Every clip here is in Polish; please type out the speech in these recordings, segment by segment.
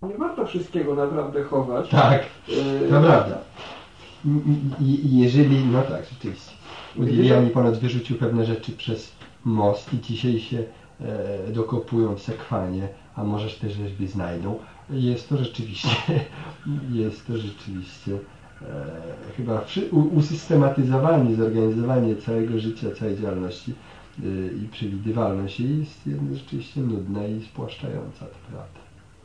Nie warto wszystkiego naprawdę chować. Tak, to prawda. Jeżeli, no tak, rzeczywiście. Modigliani ponoć wyrzucił pewne rzeczy przez most i dzisiaj się dokopują w sekwanie, a możesz te rzeźby znajdą. Jest to rzeczywiście chyba usystematyzowanie, zorganizowanie całego życia, całej działalności i przewidywalność jest rzeczywiście nudna i spłaszczająca, to prawda.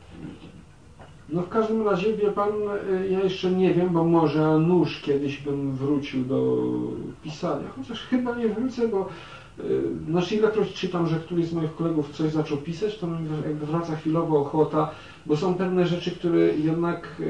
No w każdym razie, wie pan, ja jeszcze nie wiem, bo może nóż kiedyś bym wrócił do pisania, chociaż chyba nie wrócę, bo znaczy ilekroć czytam, że któryś z moich kolegów coś zaczął pisać, to mi jakby wraca chwilowo ochota, bo są pewne rzeczy, które jednak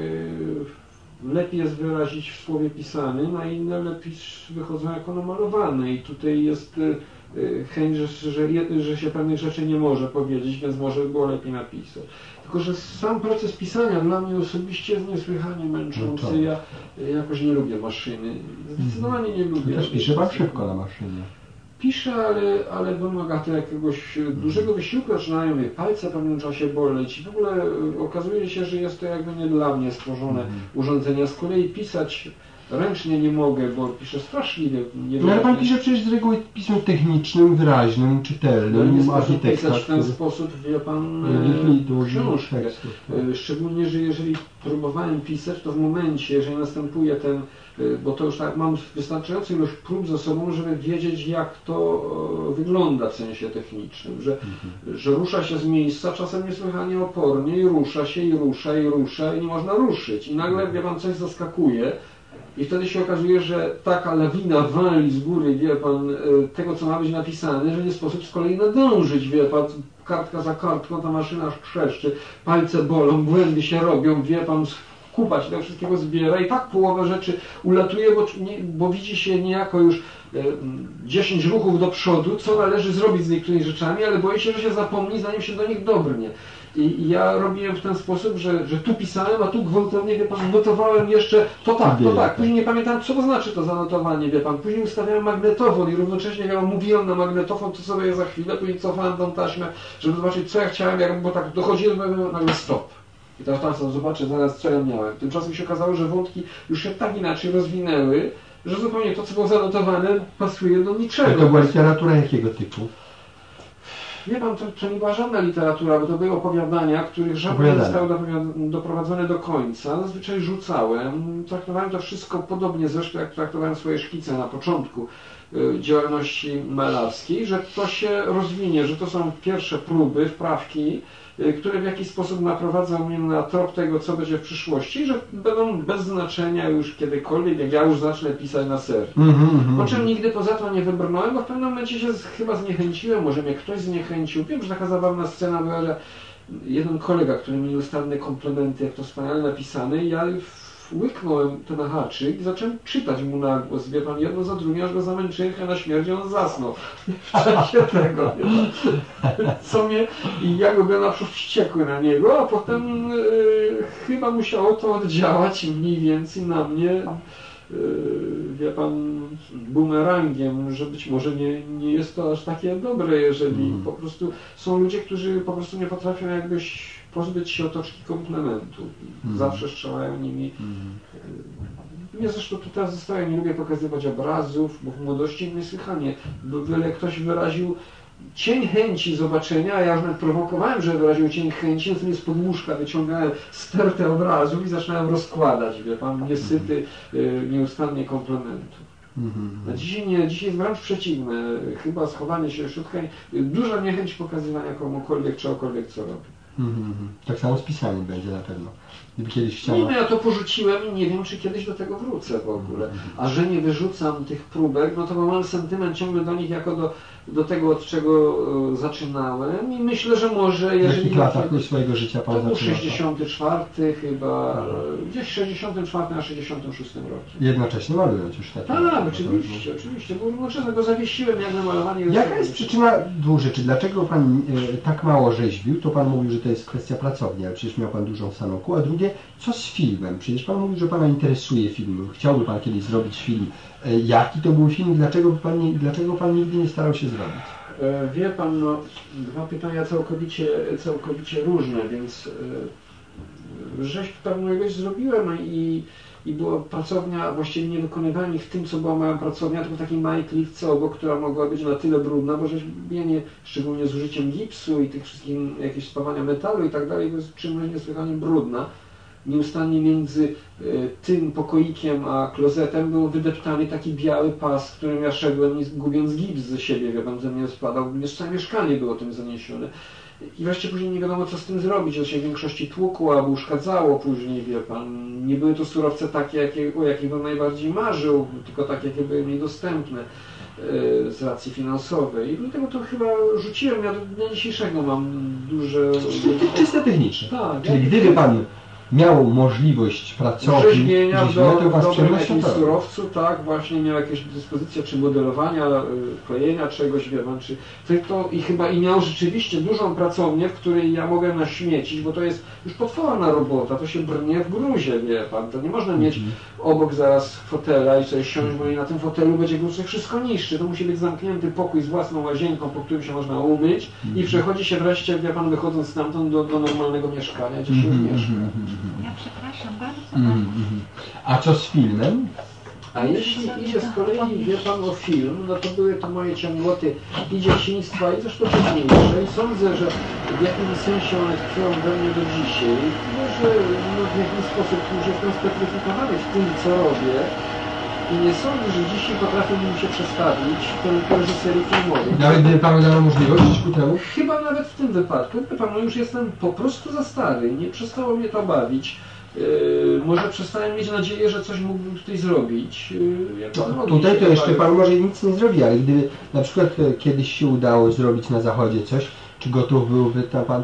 lepiej jest wyrazić w słowie pisanym, a inne lepiej wychodzą jako namalowane i tutaj jest chęć, że się pewnych rzeczy nie może powiedzieć, więc może by było lepiej napisać. Tylko że sam proces pisania dla mnie osobiście jest niesłychanie męczący. Ja jakoś nie lubię maszyny. Zdecydowanie nie lubię. Też pisze pan szybko na maszynie. Piszę, ale wymaga to jakiegoś dużego wysiłku, zaczynają mnie palce w pewnym czasie boleć i w ogóle okazuje się, że jest to jakby nie dla mnie stworzone urządzenia. Z kolei pisać ręcznie nie mogę, bo piszę straszliwie. No ale pan pisze przecież z reguły pismem technicznym, wyraźnym, czytelnym, architekta. Pisać w ten sposób, wie pan, książkę. Szczególnie, że jeżeli próbowałem pisać, to w momencie, jeżeli następuje ten, bo to już tak mam wystarczającą ilość prób za sobą, żeby wiedzieć, jak to wygląda w sensie technicznym, że rusza się z miejsca, czasem niesłychanie opornie i rusza się i rusza i rusza i nie można ruszyć. I nagle, wie pan, coś zaskakuje. I wtedy się okazuje, że taka lawina wali z góry, wie pan, tego, co ma być napisane, że nie sposób z kolei nadążyć, wie pan, kartka za kartką, ta maszyna aż trzeszczy, palce bolą, błędy się robią, wie pan, kupa się tego wszystkiego zbiera i tak połowę rzeczy ulatuje, bo widzi się niejako już 10 ruchów do przodu, co należy zrobić z niektórymi rzeczami, ale boi się, że się zapomni, zanim się do nich dobrnie. I ja robiłem w ten sposób, że tu pisałem, a tu gwałtownie, wie pan, notowałem jeszcze to tak. Później nie pamiętam, co to znaczy to zanotowanie, wie pan. Później ustawiałem magnetofon i równocześnie ja mówiłem na magnetofon, co sobie za chwilę, później cofałem tą taśmę, żeby zobaczyć, co ja chciałem, bo tak dochodziłem, to nagle stop. I teraz tam zobaczę zaraz, co ja miałem. Tymczasem się okazało, że wątki już się tak inaczej rozwinęły, że zupełnie to, co było zanotowane, pasuje do niczego. To była literatura jakiego typu? Wie pan, to nie była żadna literatura, bo to były opowiadania, których żadne nie zostały doprowadzone do końca. Zazwyczaj rzucałem. Traktowałem to wszystko podobnie zresztą, jak traktowałem swoje szkice na początku działalności malarskiej, że to się rozwinie, że to są pierwsze próby, wprawki, które w jakiś sposób naprowadzą mnie na trop tego, co będzie w przyszłości, że będą bez znaczenia już kiedykolwiek, jak ja już zacznę pisać na serii. Po czym nigdy poza to nie wybrnąłem, bo w pewnym momencie się chyba zniechęciłem, może mnie ktoś zniechęcił. Wiem, że taka zabawna scena była, że jeden kolega, który mi ustawne komplementy, jak to wspaniale napisane, i ja łyknąłem ten haczyk i zacząłem czytać mu na głos, wie pan, jedno za drugim, aż go zamęczyłem na śmierć, on zasnął. W czasie tego, co mnie, i ja go byłem naprzód wściekły na niego, a potem chyba musiało to oddziałać mniej więcej na mnie, wie pan, bumerangiem, że być może nie jest to aż takie dobre, jeżeli po prostu są ludzie, którzy po prostu nie potrafią jakbyś pozbyć się otoczki komplementów. Zawsze strzelają nimi. Mnie zresztą tu teraz zostaje, nie lubię pokazywać obrazów, bo w młodości niesłychanie, byle ktoś wyraził cień chęci zobaczenia, a ja już nawet prowokowałem, że wyraził cień chęci, no sobie z pod łóżka wyciągałem stertę obrazów i zaczynałem rozkładać, wie pan, niesyty nieustannie komplementów. A dzisiaj nie, dzisiaj jest wręcz przeciwne, chyba schowanie się wśród chęci, duża niechęć pokazywania komukolwiek, czegokolwiek, co robi. Tak samo z pisaniem będzie na pewno. Gdyby kiedyś chciała... Nie, no ja to porzuciłem i nie wiem, czy kiedyś do tego wrócę w ogóle. A że nie wyrzucam tych próbek, no to mam sentyment ciągle do nich jako do tego, od czego zaczynałem i myślę, że może, jeżeli... W jakich latach swojego życia pan zaczynał? To był zaczynał? 64 chyba, gdzieś 64 a 66 roku. Jednocześnie malując już takie. Tak, oczywiście, bo równocześnie go zawiesiłem, jak na malowanie. Jaka jest przyczyna dwóch rzeczy? Dlaczego pan tak mało rzeźbił? To pan mówił, że to jest kwestia pracowni, ale przecież miał pan dużą sanoku. A drugie, co z filmem? Przecież pan mówił, że pana interesuje film. Chciałby pan kiedyś zrobić film. Jaki to był film? Dlaczego pan nigdy nie starał się zrobić? Wie pan, no, dwa pytania całkowicie różne, więc Rzeźb pewną ilość zrobiłem i była pracownia, właściwie nie wykonywałem ich w tym, co była moja pracownia, tylko w takiej małej kliwce obok, która mogła być na tyle brudna, bo rzeźbienie, szczególnie z użyciem gipsu i tych wszystkich jakieś spawania metalu i tak dalej, to jest czynność niesłychanie brudna. Nieustannie między tym pokoikiem a klozetem był wydeptany taki biały pas, którym ja szedłem, gubiąc gips ze siebie, wie pan, ze mnie spadał, całe mieszkanie było tym zaniesione. I wreszcie później nie wiadomo, co z tym zrobić, to się w większości tłukło albo uszkadzało później, wie pan. Nie były to surowce takie, o jakich bym najbardziej marzył, tylko takie, jakie były mi dostępne z racji finansowej. I dlatego to chyba rzuciłem, ja do dnia dzisiejszego mam duże... Czyste techniczne. Tak, czyli gdyby pan miał możliwość pracować rzeźbienia w dobrym jakimś surowcu, tak, właśnie miał jakieś dyspozycje, czy modelowania, klejenia czegoś, wie pan, czy to i chyba i miał rzeczywiście dużą pracownię, w której ja mogę naśmiecić, bo to jest już potworna robota, to się brnie w gruzie, wie pan, to nie można mieć obok zaraz fotela i sobie siąść, bo i na tym fotelu będzie gruz wszystko niszczy, to musi być zamknięty pokój z własną łazienką, po którym się można umyć i przechodzi się wreszcie, wie pan, wychodząc stamtąd do normalnego mieszkania, gdzie się mieszka. Ja przepraszam bardzo. A co z filmem? A jeśli idzie z kolei, wie pan, o film, no to były to moje ciągoty i dzieciństwa, i zresztą późniejsze. I sądzę, że w jakimś sensie one tkwią we mnie do dzisiaj. Może w jakiś sposób już jestem spetryfikowany w tym, co robię. I nie sądzę, że dzisiaj potrafiłbym się przestawić w reżyserii filmowej. Nawet gdyby panu dano możliwość ku temu? Chyba nawet w tym wypadku. Wie pan, no już jestem po prostu za stary, nie przestało mnie to bawić. Może przestałem mieć nadzieję, że coś mógłbym tutaj zrobić. Tutaj to jeszcze pan może nic nie zrobi, ale gdyby na przykład kiedyś się udało zrobić na Zachodzie coś, czy gotów byłby pan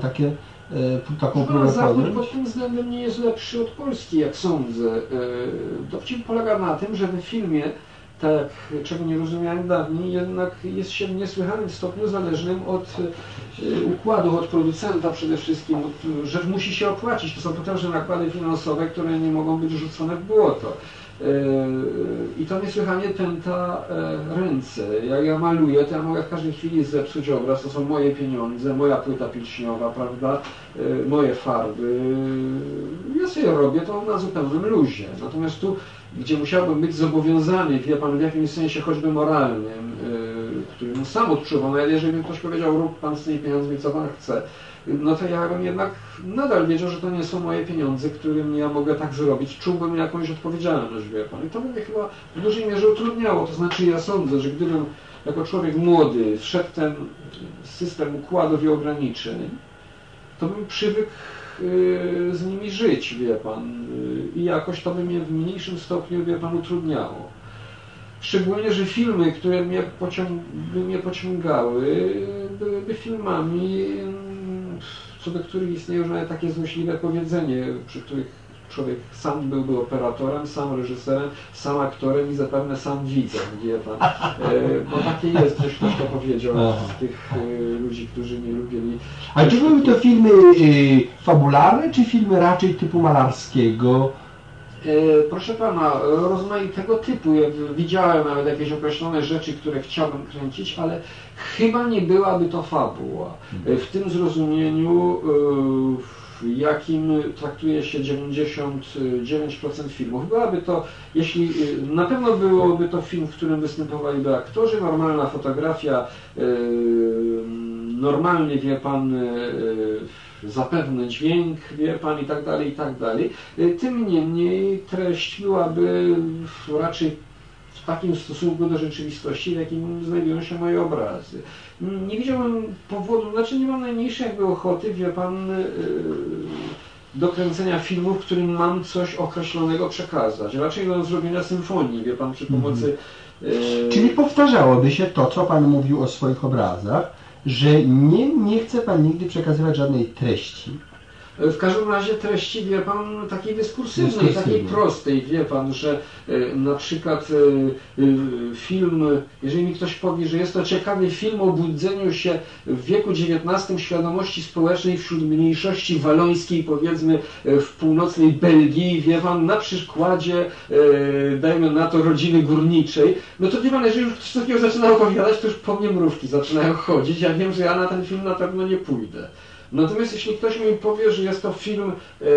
taką próbę Zachód pod tym względem nie jest lepszy od Polski, jak sądzę. Dowcip polega na tym, że w filmie, tak czego nie rozumiałem dawniej, jednak jest się w niesłychanym stopniu zależnym od układów, od producenta przede wszystkim, że musi się opłacić. To są potężne nakłady finansowe, które nie mogą być rzucone w błoto. I to niesłychanie pęta ręce. Jak ja maluję, to ja mogę w każdej chwili zepsuć obraz, to są moje pieniądze, moja płyta pilśniowa, prawda, moje farby. Ja sobie robię to na zupełnym luzie. Natomiast tu, gdzie musiałbym być zobowiązany, wie pan, w jakimś sensie choćby moralnym, którym sam odczuwam, ale jeżeli ktoś powiedział, rób pan z tymi pieniędzmi, co pan chce, no to ja bym jednak nadal wiedział, że to nie są moje pieniądze, którym ja mogę tak zrobić. Czułbym jakąś odpowiedzialność, wie pan. I to by mnie chyba w dużej mierze utrudniało. To znaczy ja sądzę, że gdybym jako człowiek młody wszedł ten system układów i ograniczeń, to bym przywykł z nimi żyć, wie pan. I jakoś to by mnie w mniejszym stopniu, wie pan, utrudniało. Szczególnie, że filmy, które by mnie pociągały, byłyby filmami, co do których istnieje już nawet takie złośliwe powiedzenie, przy których człowiek sam byłby operatorem, sam reżyserem, sam aktorem i zapewne sam widzem, wie pan. Bo takie jest, ktoś to powiedział z tych ludzi, którzy nie lubili. Ale czy były to filmy fabularne, czy filmy raczej typu malarskiego? Proszę pana, rozmaitego typu. Ja widziałem nawet jakieś określone rzeczy, które chciałbym kręcić, ale chyba nie byłaby to fabuła. W tym zrozumieniu, w jakim traktuje się 99% filmów. Byłaby to, jeśli na pewno byłoby to film, w którym występowaliby aktorzy, normalna fotografia, normalny, wie pan, zapewne dźwięk, wie pan, i tak dalej, i tak dalej. Tym niemniej treść byłaby raczej w takim stosunku do rzeczywistości, w jakim znajdują się moje obrazy. Nie widziałem powodu, znaczy nie mam najmniejszej jakby ochoty, wie pan, do kręcenia filmu, w którym mam coś określonego przekazać. Raczej do zrobienia symfonii, wie pan, przy pomocy... Czyli powtarzałoby się to, co pan mówił o swoich obrazach, że nie chce pan nigdy przekazywać żadnej treści. W każdym razie treści, wie pan, takiej dyskursywnej, takiej prostej, wie pan, że na przykład film, jeżeli mi ktoś powie, że jest to ciekawy film o budzeniu się w wieku XIX świadomości społecznej wśród mniejszości walońskiej, powiedzmy w północnej Belgii, wie pan, na przykładzie, dajmy na to, rodziny górniczej, no to wie pan, jeżeli już ktoś takiego zaczyna opowiadać, to już po mnie mrówki zaczynają chodzić. Ja wiem, że ja na ten film na pewno nie pójdę. Natomiast jeśli ktoś mi powie, że jest to film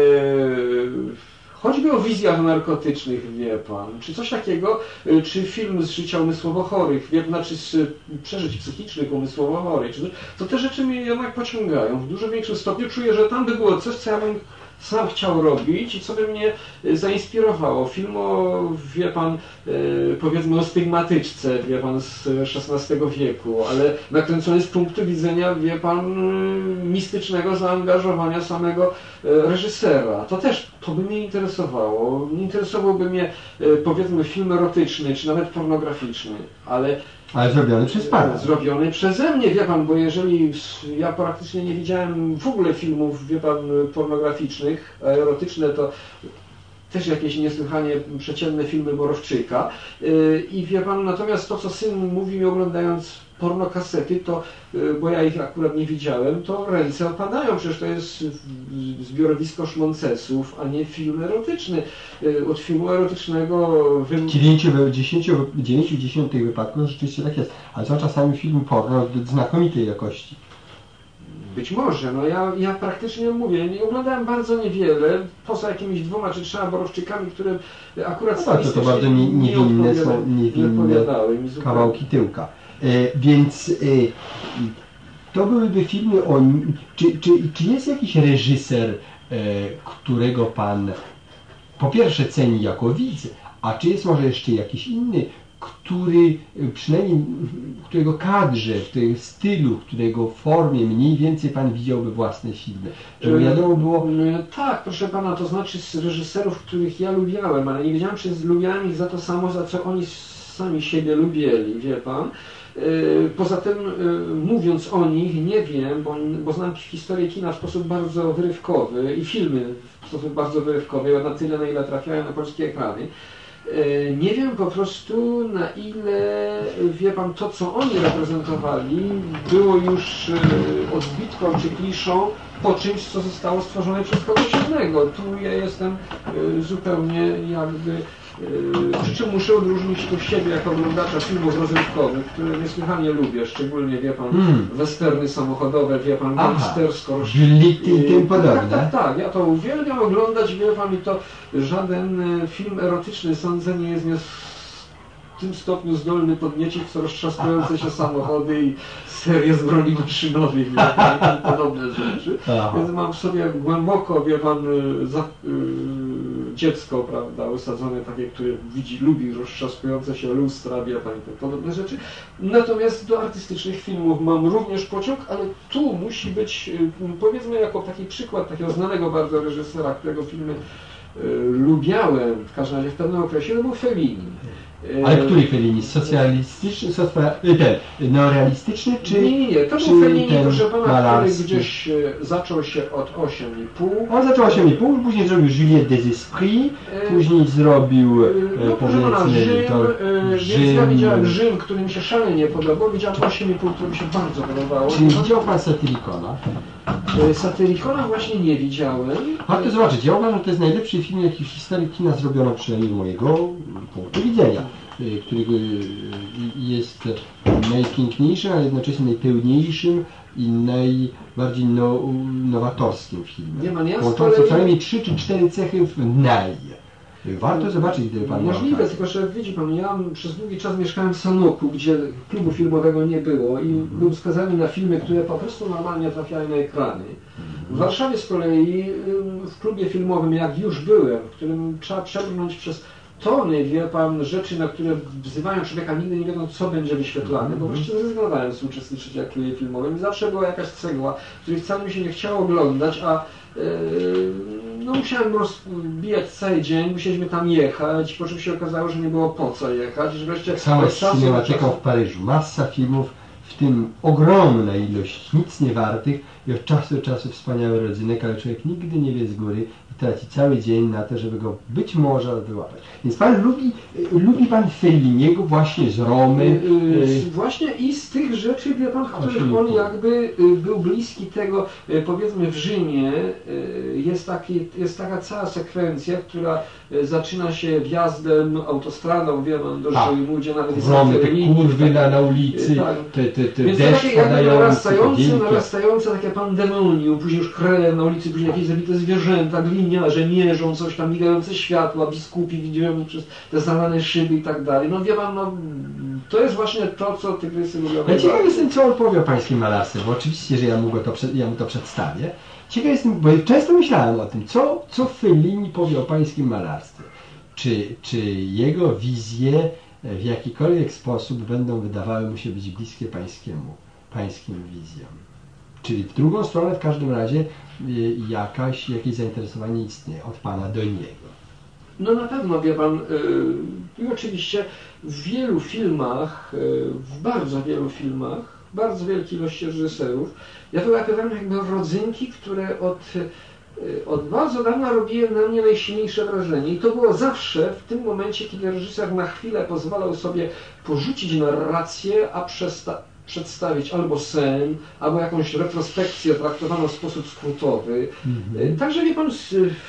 choćby o wizjach narkotycznych, wie pan, czy coś takiego, czy film z życia umysłowo chorych, znaczy z przeżyć psychicznych umysłowo chorych, to te rzeczy mnie jednak pociągają. W dużo większym stopniu czuję, że tam by było coś, co ja bym sam chciał robić i co by mnie zainspirowało. Film o, wie pan, powiedzmy o stygmatyczce, wie pan, z XVI wieku, ale nakręcony z punktu widzenia, wie pan, mistycznego zaangażowania samego reżysera. To by mnie interesowało. Interesowałby mnie, powiedzmy, film erotyczny, czy nawet pornograficzny, ale zrobiony przez pana. Zrobiony przeze mnie, wie pan, bo jeżeli ja praktycznie nie widziałem w ogóle filmów, wie pan, pornograficznych, a erotyczne to też jakieś niesłychanie przeciętne filmy Borowczyka. I wie pan, natomiast to, co syn mówi mi oglądając pornokasety, to, bo ja ich akurat nie widziałem, to ręce opadają, przecież to jest zbiorowisko szmoncesów, a nie film erotyczny. Od filmu erotycznego... W 9/10 wypadków rzeczywiście tak jest, ale są czasami filmy porno znakomitej jakości. Być może, no ja praktycznie mówię, nie oglądałem bardzo niewiele, poza jakimiś 2 czy 3 Borowczykami, które akurat to bardzo niewinne są kawałki tyłka. Więc to byłyby filmy o... Czy jest jakiś reżyser, którego pan po pierwsze ceni jako widz, a czy jest może jeszcze jakiś inny, który przynajmniej w którego kadrze, w którego stylu, w którego formie mniej więcej pan widziałby własne filmy? Żeby wiadomo było... Tak, proszę pana, to znaczy z reżyserów, których ja lubiałem, ale nie wiedziałem, czy lubiałem ich za to samo, za co oni sami siebie lubieli, wie pan. Poza tym, mówiąc o nich, nie wiem, bo znam historię kina w sposób bardzo wyrywkowy i filmy w sposób bardzo wyrywkowy, na tyle, na ile trafiają na polskie ekrany. Nie wiem po prostu, na ile, wie pan, to, co oni reprezentowali, było już odbitką czy kliszą po czymś, co zostało stworzone przez kogoś innego. Tu ja jestem zupełnie jakby... Przy czym muszę odróżnić tu siebie jako oglądacza filmów rozrywkowych, które niesłychanie lubię, szczególnie, wie pan, westerny samochodowe, wie pan, gangstersko. I tym podobne. Tak, ja to uwielbiam oglądać, wie pan, i to żaden film erotyczny, sądzę, nie jest mnie w tym stopniu zdolny podniecić, co roztrzaskające się samochody i serie z broni maszynowych, wie pan, i podobne rzeczy. Więc mam w sobie głęboko, wie pan, dziecko, prawda, osadzone takie, które lubi roztrzaskujące się lustra, wie pan, i podobne rzeczy. Natomiast do artystycznych filmów mam również pociąg, ale tu musi być, powiedzmy, jako taki przykład takiego znanego bardzo reżysera, którego filmy lubiałem, w każdym razie w pewnym okresie, to był Fellini. Ale który Fellini? Socjalistyczny, neorealistyczny, czy... Nie, to był Fellini, proszę pana, który gdzieś zaczął się od 8,5. On zaczął 8,5, później zrobił Juliette des Esprits, później zrobił, powiedzmy, Rzym. Ja widziałem Rzym, który mi się szalenie podobał, widziałem 8,5, który mi się bardzo podobało. Czy widział pan Satyricona? Satyricona właśnie nie widziałem. Warto zobaczyć, ja uważam, że to jest najlepszy film, jaki w historii kina zrobiono, przynajmniej z mojego punktu widzenia, który jest najpiękniejszym, ale jednocześnie najpełniejszym i najbardziej nowatorskim filmem. Łączący co najmniej 3 czy 4 cechy w Warto zobaczyć, gdyby pan możliwe, tylko że widzi pan, ja przez długi czas mieszkałem w Sanoku, gdzie klubu filmowego nie było i był skazany na filmy, które po prostu normalnie trafiały na ekrany. W Warszawie z kolei, w klubie filmowym, jak już byłem, w którym trzeba przebrnąć przez tony, wie pan, rzeczy, na które wzywają człowieka, nigdy nie wiedzą, co będzie wyświetlane, bo właściwie zrezygnowałem z uczestniczenia w klubie filmowym i zawsze była jakaś cegła, której wcale mi się nie chciało oglądać, a no musiałem rozbijać cały dzień, musieliśmy tam jechać, po czym się okazało, że nie było po co jechać, że wreszcie... Samo z cinematyką w Paryżu, masa filmów, w tym ogromna ilość nic nie wartych i od czasu do czasu wspaniały rodzynek, ale człowiek nigdy nie wie z góry i traci cały dzień na to, żeby go być może wyłapać. Więc pan lubi pan Felliniego właśnie z Romy? Właśnie i z tych rzeczy, wie pan, w których on jakby był bliski tego, powiedzmy w Rzymie, jest taka cała sekwencja, która zaczyna się wjazdem autostradą, wie pan, do Rzymu, gdzie nawet jest te kurwy na ulicy, tak. te więc deszcz takie jakby narastające takie takie pandemonium, później już krew na ulicy, później jakieś zabite zwierzęta, gliniarze mierzą coś tam, migające światła, biskupi widziałem przez te zalane szyby i tak dalej. No wie pan, no to jest właśnie to, co Tygrysy lubią. Ja ciekaw jestem, co on powie o pańskim malarstwie, bo oczywiście, że ja mu to przedstawię. Ciekaw jestem, bo często myślałem o tym, co Fellini powie o pańskim malarstwie. Czy jego wizje w jakikolwiek sposób będą wydawały mu się być bliskie pańskim wizjom. Czyli w drugą stronę w każdym razie jakieś zainteresowanie istnieje od pana do niego. No na pewno, wie pan, i oczywiście w wielu filmach, w bardzo wielu filmach, bardzo wielkiej ilości reżyserów, ja wyłapywałem jakby rodzynki, które od bardzo dawna robiły na mnie najsilniejsze wrażenie. I to było zawsze w tym momencie, kiedy reżyser na chwilę pozwalał sobie porzucić narrację, a przedstawić albo sen, albo jakąś retrospekcję traktowaną w sposób skrótowy. Także wie pan,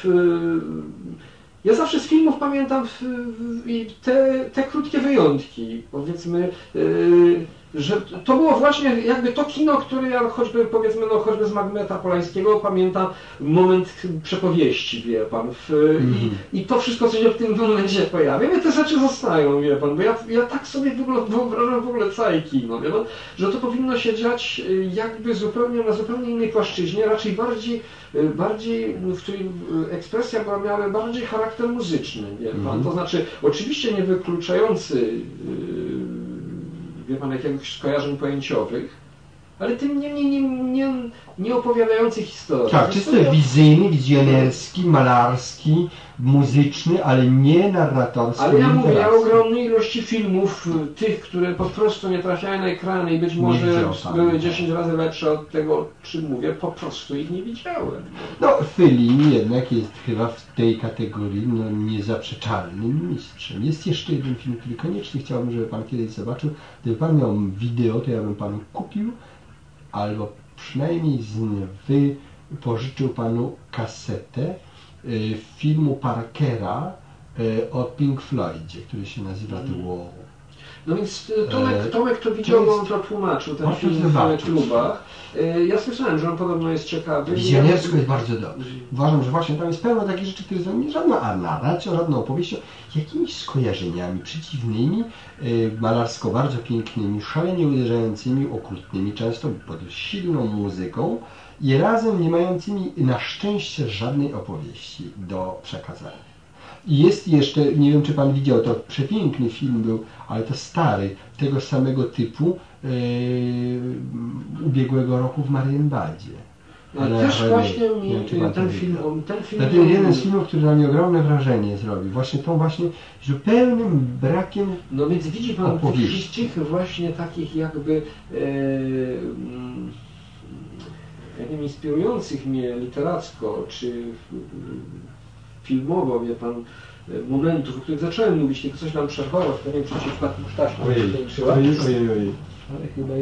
ja zawsze z filmów pamiętam te krótkie wyjątki, powiedzmy, że to było właśnie jakby to kino, które ja choćby powiedzmy, no choćby z Magmeta Polańskiego pamiętam moment przepowieści, wie pan, i to wszystko, co się w tym momencie pojawia, te rzeczy zostają, wie pan, bo ja tak sobie wyobrażam w ogóle całe kino, wie pan, że to powinno się dziać jakby na zupełnie innej płaszczyźnie, raczej bardziej, w której ekspresja miała bardziej charakter muzyczny, wie pan, to znaczy oczywiście nie wykluczający wie pan, jakiegoś skojarzeń pojęciowych, ale tym niemniej nie opowiadający historii. Tak, czysto wizyjny, wizjonerski, malarski, muzyczny, ale nie narratorski. Ale ja mówię o ogromnej ilości filmów, tych, które po prostu nie trafiają na ekrany i być może były 10 razy lepsze od tego, o czym mówię, po prostu ich nie widziałem. No, Fellini jednak jest chyba w tej kategorii niezaprzeczalnym mistrzem. Jest jeszcze jeden film, który koniecznie chciałbym, żeby pan kiedyś zobaczył. Gdyby pan miał wideo, to ja bym panu kupił, albo przynajmniej pożyczył panu kasetę filmu Parkera o Pink Floydzie, który się nazywa The Wall. No więc Tomek to widział, bo on to tłumaczył, ten film w klubach. Ja słyszałem, że on podobno jest ciekawy. Wizjonersko jest bardzo dobrze. Uważam, że właśnie tam jest pełno takich rzeczy, które są nie żadna narracją, żadną opowieścią, jakimiś skojarzeniami przeciwnymi, malarsko bardzo pięknymi, szalenie uderzającymi, okrutnymi, często pod silną muzyką i razem nie mającymi na szczęście żadnej opowieści do przekazania. I jest jeszcze, nie wiem czy pan widział, to przepiękny film był, ale to stary, tego samego typu, ubiegłego roku w Marienbadzie. Też właśnie ten film... To był jeden z filmów, który na mnie ogromne wrażenie zrobił. Właśnie tą zupełnym brakiem no więc widzi pan tych wszystkich właśnie takich jakby inspirujących mnie literacko, czy filmowo, wie pan, momentów, o których zacząłem mówić, tylko coś nam przerwało, to nie wiem, czy się wpadł taśma skończyła. Ojej. Ale chyba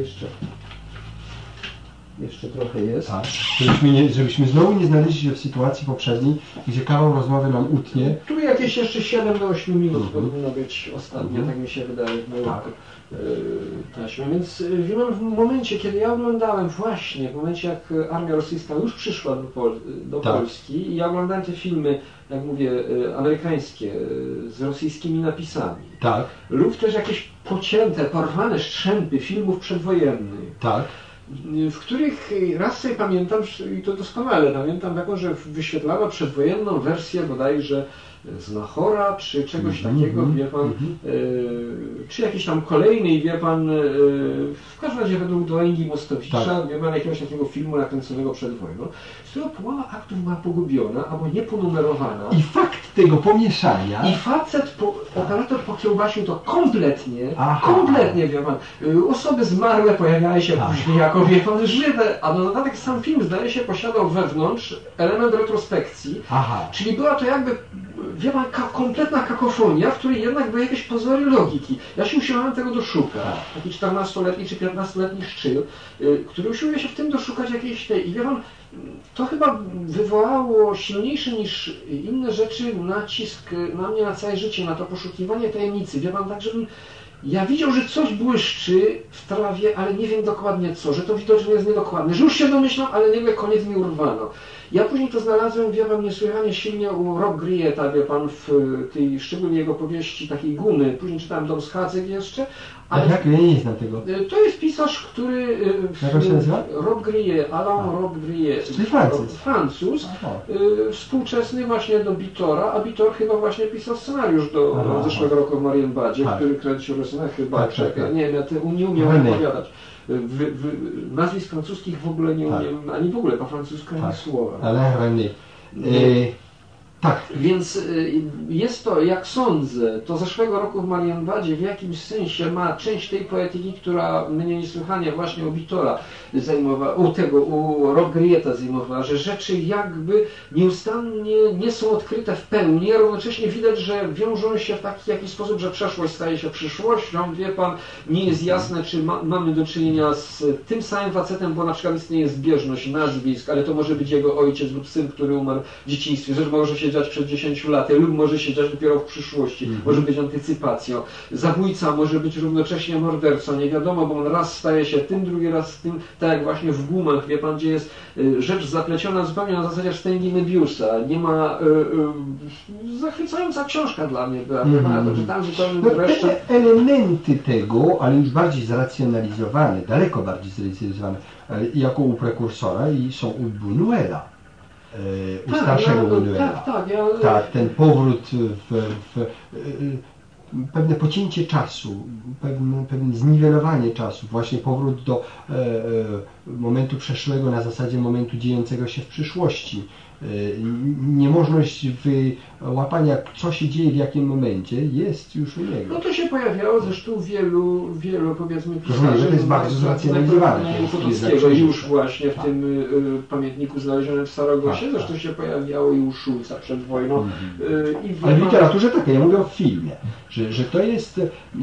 jeszcze trochę jest. Tak, żebyśmy znowu nie znaleźli się w sytuacji poprzedniej, gdzie kawał rozmowy nam utnie. Tu jakieś jeszcze 7 do 8 minut powinno być ostatnio, tak mi się wydaje, w mojej taśmie. Więc w momencie, kiedy ja oglądałem właśnie, w momencie jak armia rosyjska już przyszła do Polski i ja oglądałem te filmy, jak mówię, amerykańskie, z rosyjskimi napisami. Tak. Lub też jakieś pocięte, porwane strzępy filmów przedwojennych. Tak. W których raz sobie pamiętam, i to doskonale pamiętam, taką, że wyświetlano przedwojenną wersję bodajże Znachora, czy czegoś takiego, wie pan, czy jakiejś tam kolejnej, wie pan, w każdym razie według Dołęgi Mostowicza, wie pan, jakiegoś takiego filmu nakręconego przed wojną, z którego połowa aktów była pogubiona, albo nieponumerowana. I fakt tego pomieszania. I operator pokiełbasił to kompletnie, wie pan. Osoby zmarłe pojawiały się później jako, wie pan, żywe, a na dodatek sam film, zdaje się, posiadał wewnątrz element retrospekcji, czyli była to jakby, wie pan, kompletna kakofonia, w której jednak były jakieś pozory logiki. Ja się usiłowałem tego doszukać. Taki 14-letni czy 15-letni szczyl, który usiłuje się w tym doszukać jakiejś tej. I wie pan, to chyba wywołało silniejszy niż inne rzeczy nacisk na mnie na całe życie, na to poszukiwanie tajemnicy. Wie pan, tak żebym ja widział, że coś błyszczy w trawie, ale nie wiem dokładnie co, że to widocznie jest niedokładne, że już się domyślam, ale nagle koniec mi urwano. Ja później to znalazłem, wie pan, niesłychanie silnie u Rob Grieta, wie pan, w tej, szczególnie jego powieści takiej Gumy, później czytałem Dom Schadzek jeszcze. Ale jak? Ja nie znam tego. To jest pisarz, który... Jak się nazywa? Rob Griet, Alain Rob Griet. Czyli Francuz. Francuz, współczesny właśnie do Bitora, a Bitor chyba właśnie pisał scenariusz do zeszłego roku w Marienbadzie, który kręcił Resnais chyba, nie wiem, ja nie umiem opowiadać. Nazwisk francuskich w ogóle nie umiem, ani w ogóle po francusku ani słowa. Ale René. Tak. Więc jest to, jak sądzę, to zeszłego roku w Marienbadzie w jakimś sensie ma część tej poetyki, która mnie niesłychanie właśnie u Bitora zajmowała, u Rob Grieta zajmowała, że rzeczy jakby nieustannie nie są odkryte w pełni, a równocześnie widać, że wiążą się w taki jakiś sposób, że przeszłość staje się przyszłością. Wie pan, nie jest jasne, czy mamy do czynienia z tym samym facetem, bo na przykład istnieje zbieżność nazwisk, ale to może być jego ojciec lub syn, który umarł w dzieciństwie, że może się dziać przed 10 laty lub może się dziać dopiero w przyszłości, może być antycypacją. Zabójca może być równocześnie mordercą, nie wiadomo, bo on raz staje się tym, drugi raz tym, tak jak właśnie w Gumach, wie pan, gdzie jest rzecz zapleciona zupełnie na zasadzie Stanley Mebiusa. Nie ma zachwycająca książka dla mnie była, to czytałem zupełnie wreszcie. Elementy tego, ale już bardziej zracjonalizowane, daleko bardziej zracjonalizowane, jako u prekursora i są u Buñuela. U starszego Buñuela. Tak, ten powrót pewne pocięcie czasu, pewne zniwelowanie czasu, właśnie powrót do momentu przeszłego na zasadzie momentu dziejącego się w przyszłości. Niemożność wyłapania, co się dzieje w jakim momencie, jest już u niego. No to się pojawiało zresztą wielu powiedzmy pisarzy. To jest bardzo zracjonalizowane. Potockiego już właśnie w tym pamiętniku znalezionym w Saragosie, zresztą się pojawiało i u Schulza przed wojną. Ale w literaturze takiej, ja mówię o filmie, że to jest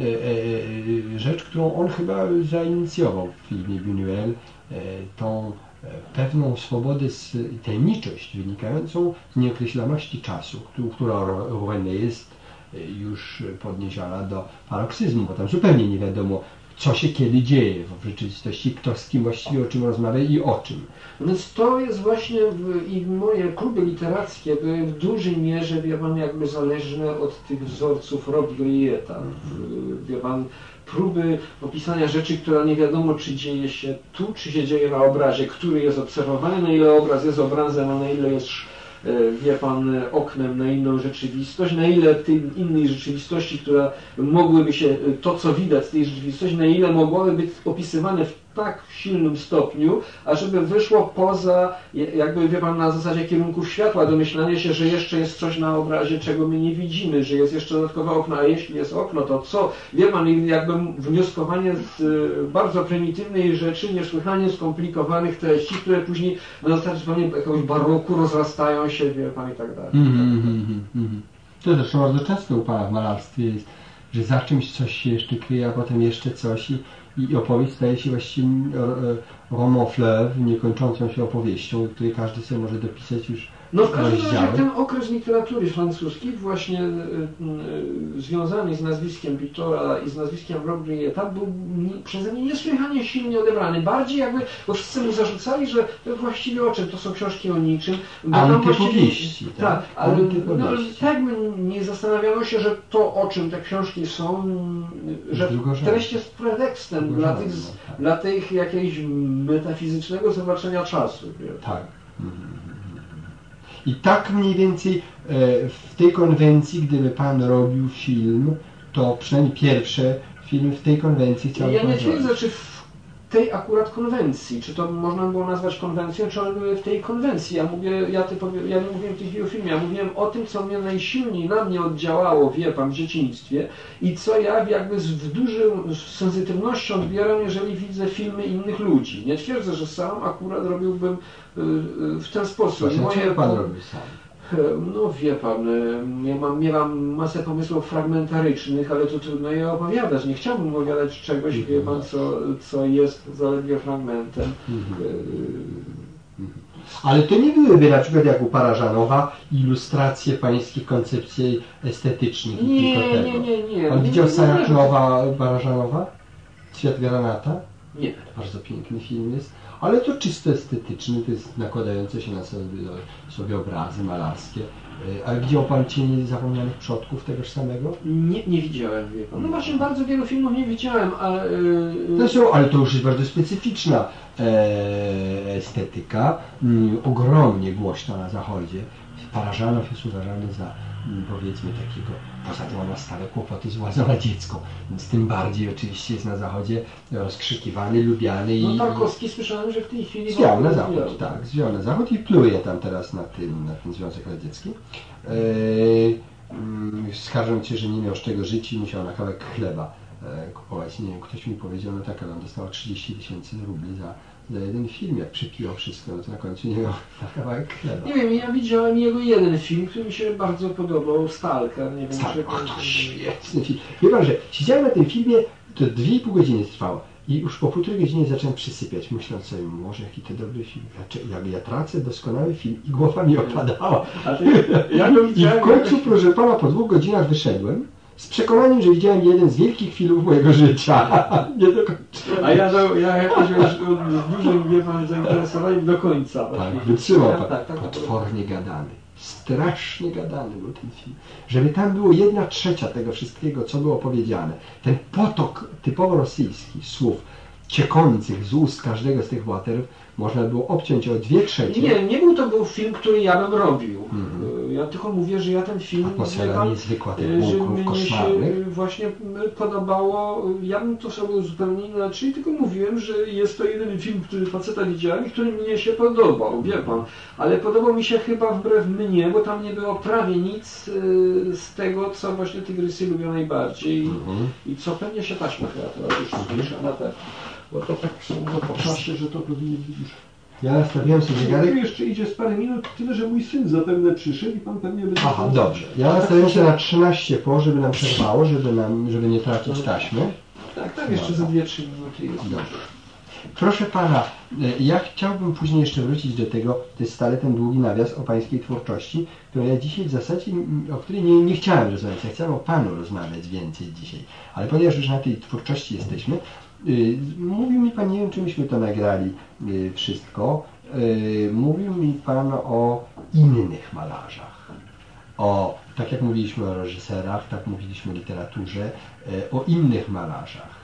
rzecz, którą on chyba zainicjował w filmie Buñuel, tą pewną swobodę i tajemniczość wynikającą z nieokreśloności czasu, która u René jest już podniesiona do paroksyzmu, bo tam zupełnie nie wiadomo, co się kiedy dzieje w rzeczywistości, kto z kim właściwie o czym rozmawia i o czym. Więc to jest właśnie i moje kluby literackie były w dużej mierze, wie pan, jakby zależne od tych wzorców Rob Grieta. Wie pan, próby opisania rzeczy, która nie wiadomo, czy dzieje się tu, czy się dzieje na obrazie, który jest obserwowany, na ile obraz jest obrazem, a na ile jest, wie pan, oknem na inną rzeczywistość, na ile tej innej rzeczywistości, która mogłyby się, to co widać z tej rzeczywistości, na ile mogłoby być opisywane w tak silnym stopniu, ażeby wyszło poza, jakby, wie pan, na zasadzie kierunków światła, domyślanie się, że jeszcze jest coś na obrazie, czego my nie widzimy, że jest jeszcze dodatkowe okno, a jeśli jest okno, to co? Wie pan, jakby wnioskowanie z bardzo prymitywnej rzeczy, niesłychanie skomplikowanych treści, które później na zasadzie jakiegoś baroku rozrastają się, wie pan, i tak dalej. To zresztą bardzo często u pana w malarstwie jest, że za czymś coś się jeszcze kryje, a potem jeszcze coś i opowieść staje się właściwie roman fleuve, niekończącą się opowieścią, której każdy sobie może dopisać już. No w każdym razie ten okres literatury francuskiej właśnie związany z nazwiskiem Bitora i z nazwiskiem Rob Grieta był przeze mnie niesłychanie silnie odebrany. Bardziej jakby, bo wszyscy mu zarzucali, że właściwie o czym, to są książki o niczym. Antypowieści. Tak, ale tak nie zastanawiano się, że to o czym te książki są, że treść jest pretekstem dla tych jakiejś metafizycznego zobaczenia czasu. Tak. I tak mniej więcej w tej konwencji, gdyby pan robił film, to przynajmniej pierwsze filmy w tej konwencji chciałby Ja pan nie twierdzę, czy w tej akurat konwencji, czy to można było nazwać konwencją, czy one były w tej konwencji. Ja nie mówiłem w tej chwili o filmie, ja mówiłem o tym, co mnie najsilniej na mnie oddziałało, wie pan, w dzieciństwie i co ja jakby z dużą sensytywnością odbieram, jeżeli widzę filmy innych ludzi. Nie twierdzę, że sam akurat robiłbym w ten sposób. Co pan robił sam? No wie pan, miałam masę pomysłów fragmentarycznych, ale to trudno je opowiadać. Nie chciałbym opowiadać czegoś, wie pan, co jest zaledwie fragmentem. Ale to nie byłyby na przykład jak u Parażanowa ilustracje pańskich koncepcji estetycznych i tylko tego. Nie. Pan widział Sajaknowa Parażanowa? Świat Granata? Nie. Bardzo piękny film jest, ale to czysto estetyczny, to jest nakładające się na sobie obrazy malarskie. A widział pan Cienie Zapomnianych Przodków tegoż samego? Nie widziałem, wie pan. No właśnie bardzo wielu filmów nie widziałem, ale... Zresztą, ale to już jest bardzo specyficzna estetyka, ogromnie głośna na Zachodzie. Parażanow jest uważany za, powiedzmy, takiego, poza tym on ma stale kłopoty z władzą radziecką, więc tym bardziej oczywiście jest na Zachodzie rozkrzykiwany, lubiany i... No Tarkowski słyszałem, że w tej chwili... Zwiał na Zachód, tak, zwiał na Zachód i pluje tam teraz na ten Związek Radziecki. Skarżą się, że nie miał z czego żyć i musiał na kawałek chleba kupować. Nie wiem, ktoś mi powiedział, no tak, ale on dostał 30 000 rubli za jeden film, jak przepiło wszystko, no to na końcu nie miał na kawałek chleba. Nie wiem, ja widziałem jego jeden film, który mi się bardzo podobał, Stalker, nie wiem, czy... to świetny film. Wie pan, że siedziałem na tym filmie, to 2,5 godziny trwało i już po 1,5 godziny zacząłem przysypiać, myśląc sobie, może jaki to dobry film, ja tracę doskonały film i głowa mi opadała. I w końcu, proszę pana, po 2 godzinach wyszedłem z przekonaniem, że widziałem jeden z wielkich filmów mojego życia. Nie dokończyłem. A ja jakoś już z dużym, wie pan, zainteresowaniem do końca. Tak, wytrzymał pan. Potwornie gadany. Strasznie gadany był ten film. Żeby tam było 1/3 tego wszystkiego, co było powiedziane. Ten potok typowo rosyjski słów ciekących z ust każdego z tych bohaterów można było obciąć o 2/3. Nie był film, który ja bym robił. Ja tylko mówię, że ja ten film... Atmosfera niezwykła tych bunkrów koszmarnych. Mnie się właśnie podobało, ja bym to sobie zupełnie inaczej, tylko mówiłem, że jest to jedyny film, który faceta widziałem i który mnie się podobał, wie pan. Ale podobał mi się chyba wbrew mnie, bo tam nie było prawie nic z tego, co właśnie tygrysy lubią najbardziej i co pewnie się taśma chyba teraz już zmniejsza na pewno. Bo to tak sądzę po czasie, że to powinien być już... Ja nastawiałem sobie zegarek. Tu jeszcze idzie z parę minut, tyle, że mój syn zapewne przyszedł i pan pewnie będzie... Aha, dobrze. Ja nastawiałem się na 13 po, żeby nam przerwało, żeby nie tracić taśmy. Tak, jeszcze za 2-3 minuty jest. Dobrze. Proszę pana, ja chciałbym później jeszcze wrócić do tego, to jest stale ten długi nawias o pańskiej twórczości, którą ja dzisiaj w zasadzie, o której nie chciałem rozmawiać, ja chciałem o panu rozmawiać więcej dzisiaj, ale ponieważ już na tej twórczości jesteśmy, mówił mi pan, nie wiem czy myśmy to nagrali wszystko, mówił mi pan o innych malarzach, tak jak mówiliśmy o reżyserach, tak mówiliśmy o literaturze, o innych malarzach.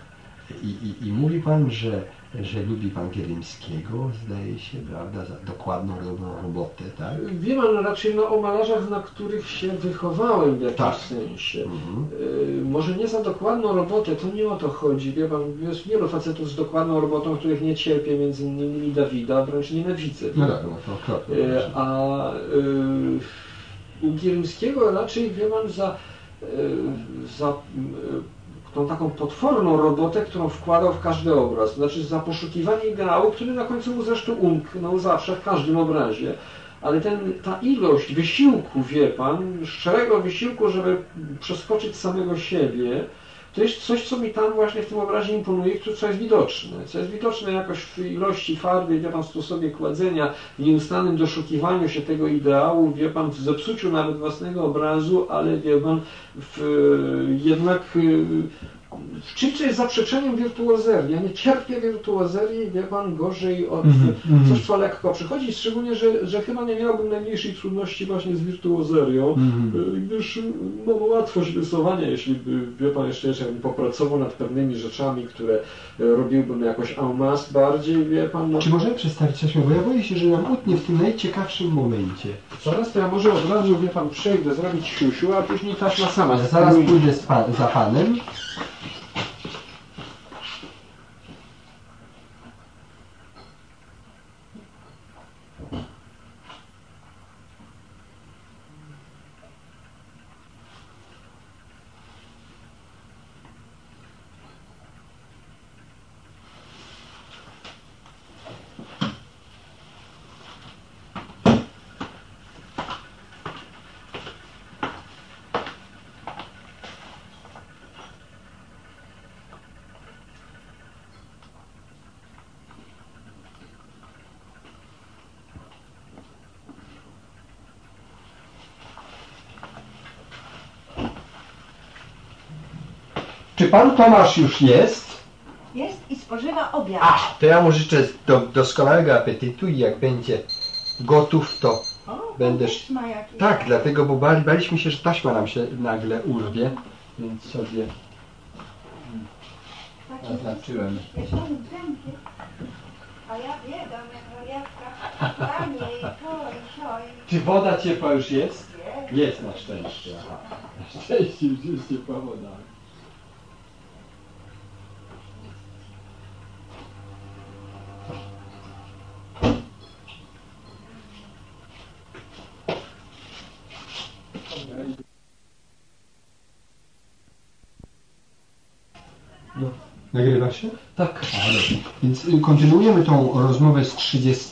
I mówi pan, że lubi pan Gierymskiego, zdaje się, prawda, za dokładną robotę, tak? Wie pan raczej o malarzach, na których się wychowałem w jakimś sensie. Może nie za dokładną robotę, to nie o to chodzi. Wie pan, jest wielu facetów z dokładną robotą, których nie cierpię, między innymi Dawida, wręcz nienawidzę. No tak, no to okropne. U Gierymskiego raczej, wie pan, za tą taką potworną robotę, którą wkładał w każdy obraz. To znaczy za poszukiwanie ideału, który na końcu mu zresztą umknął zawsze w każdym obrazie. Ale ta ilość wysiłku, wie pan, szczerego wysiłku, żeby przeskoczyć samego siebie, to jest coś, co mi tam właśnie w tym obrazie imponuje, co jest widoczne. Co jest widoczne jakoś w ilości farby, wie pan, w sposobie kładzenia, w nieustannym doszukiwaniu się tego ideału, wie pan, w zepsuciu nawet własnego obrazu, ale wie pan, jednak w czymś jest zaprzeczeniem wirtuozerii. Ja nie cierpię wirtuozerii, wie pan, gorzej od coś, co lekko przychodzi, szczególnie, że chyba nie miałbym najmniejszej trudności właśnie z wirtuozerią, gdyż mam łatwość rysowania, jeśli wie pan, jeszcze popracował nad pewnymi rzeczami, które robiłbym jakoś en masse bardziej, wie pan. No. Czy możemy przestawić taśmę, bo ja boję się, że nam utnie w tym najciekawszym momencie. Zaraz to ja może od razu, wie pan, przejdę zrobić siusiu, a później taśma sama. Ja zaraz pójdę za panem. Czy pan Tomasz już jest? Jest i spożywa obiad. Ach, to ja mu życzę doskonałego apetytu i jak będzie gotów, to będę... Tak, dlatego, bo baliśmy się, że taśma nam się nagle urwie, więc sobie zaznaczyłem. A ja biegam jak wariatka. Panie i to i sio. Czy woda ciepła już jest? Jest na szczęście. Aha. Na szczęście już jest ciepła woda. No. Nagrywa się? Tak. Więc kontynuujemy tą rozmowę z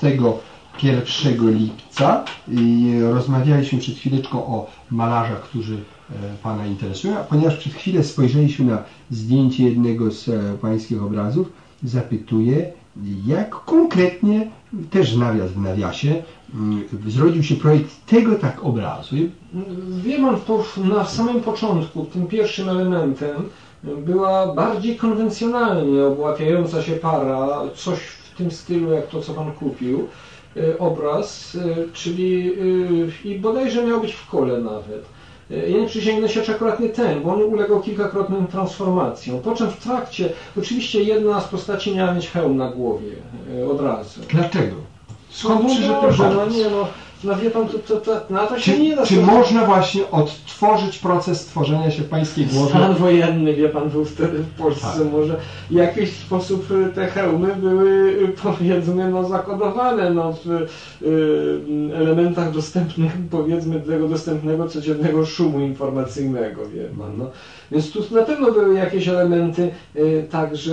31 lipca i rozmawialiśmy przed chwileczką o malarzach, którzy Pana interesują, a ponieważ przed chwilę spojrzeliśmy na zdjęcie jednego z Pańskich obrazów, zapytuję, jak konkretnie, też nawias w nawiasie, zrodził się projekt tego tak obrazu. Wie pan, to na samym początku, tym pierwszym elementem była bardziej konwencjonalnie obłapiająca się para, coś w tym stylu jak to, co pan kupił, obraz, czyli i bodajże miał być w kole nawet. Ja nie przysięgnę się, czy akurat nie ten, bo on ulegał kilkakrotnym transformacjom. Po czym w trakcie, oczywiście jedna z postaci miała mieć hełm na głowie od razu. Dlaczego? Skąd przyszedł ten pomysł? No wie pan, na to się nie da. Czy można właśnie odtworzyć proces tworzenia się w pańskiej głowie? Stan wojenny, wie pan, był wtedy w Polsce. Tak. Może w jakiś sposób te hełmy były, powiedzmy, zakodowane w elementach dostępnych, powiedzmy, tego dostępnego codziennego szumu informacyjnego, wie pan. No. Więc tu na pewno były jakieś elementy, także